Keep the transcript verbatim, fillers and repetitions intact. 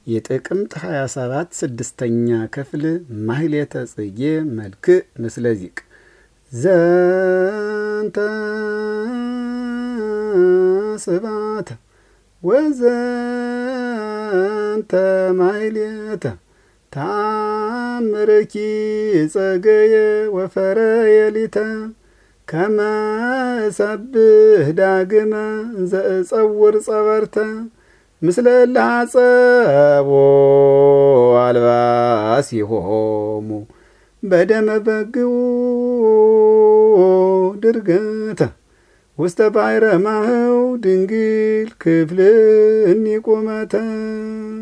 የጥቅምት ሃያ ሰባት ስድስተኛ ክፍል ማህሌተ ጽጌ መልክ ምስለ ዚቅ ዘንተ ስባተ ወዘንተ ማህሌተ ታምርኪ ጸገየ ወፈረየ ሊተ ከመ ሰብህ ዳግመ ዘጸውር ጸበርተ ምስለ ላጸቦ አልባሲሆሙ በደመ በግኡ ድርገተ ውስተ ባሕረ ማህው ድንግል ክፍልኒ ቁመተ